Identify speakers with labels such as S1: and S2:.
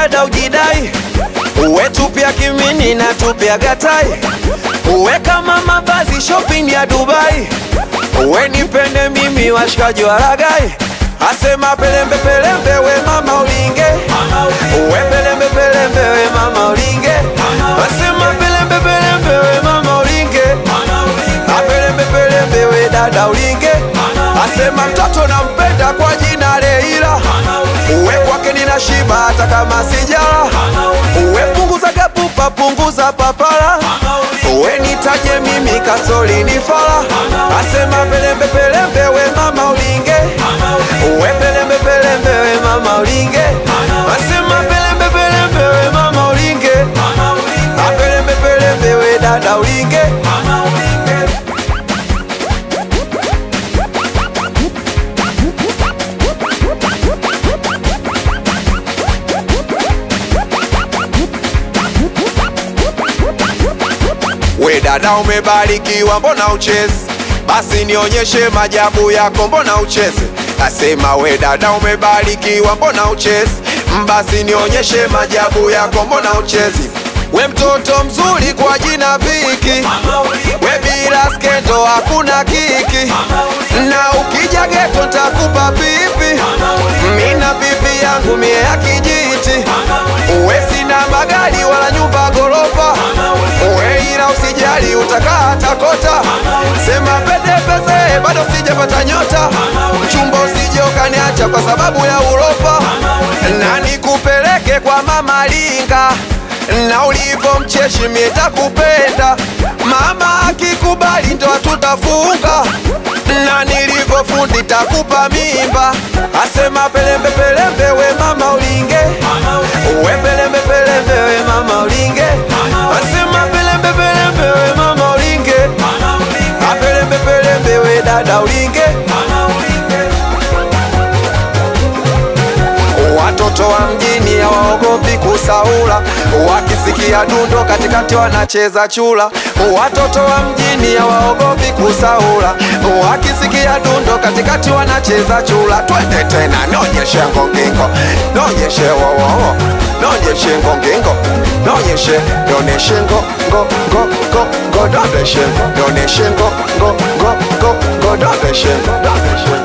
S1: dada ujidai, uwe tupia kimini na tupia gatai, uwe kama mavazi shopping ya Dubai, uwe nipende mimi washikaji walagai, asema pelembe pelembe we mama ulinge, uwe pelembe pelembe we mama ulinge, asema pelembe pelembe we mama ulinge, apelembe pelembe we dada ulinge, asema mtoto nampenda kwa jina Leila, uwe kwake nina shiba hata kama sijala, uwe punguza gapupa punguza papala, uwe nitaje mimi kasoli ni fala, asema pelembe pelembe we mama ulinge, uwe pelembe pelembe we mama ulinge, asema pelembe pelembe we mama ulinge, apelembe pelembe we dada ulinge. We dada umebarikiwa mbona ucheze, basi nionyeshe majabu yako mbona ucheze, asema we dada umebarikiwa mbona ucheze, basi nionyeshe majabu yako mbona ucheze, we mtoto mzuri kwa jina Viki, we bila skendo hakuna kiki, na ukija geto ntakupa pipi, mina pipi yangu mie ya kijiti, uwe sina magari wala nyumba gorofa, uwe ila usijali utakaa takota, sema pede pese bado sijapata nyota, mchumba usije ukaniacha kwa sababu ya urofa, na nikupeleke kwa mama Linga, na ulivo mcheshi mitakupenda, mama akikubali ndo tutafunga, na nilivo fundi takupa mimba, asema pelembe pelembe we mama ulinge, uwe pelembe pelembe we mama ulinge, asema pelembe pelembe we mama ulinge, apelembe pelembe we dada ulinge. Watoto wa mjini hawaogopi kusaula, wakisikia dundo katikati wanacheza chula. Watoto wa mjini hawaogopi kusaula, wakisikia dundo katikati wanacheza chula. Twende tena nonyeshe ngongingo, nonyeshe wowowo, nonyeshe ngongingo, nonyeshe, nonyeshe ngo, ngo, ngo, ngo, ngo, nonyeshe, nonyeshe ngo, ngo, ngo, ngo, ngo, nonyeshe, nonyeshe.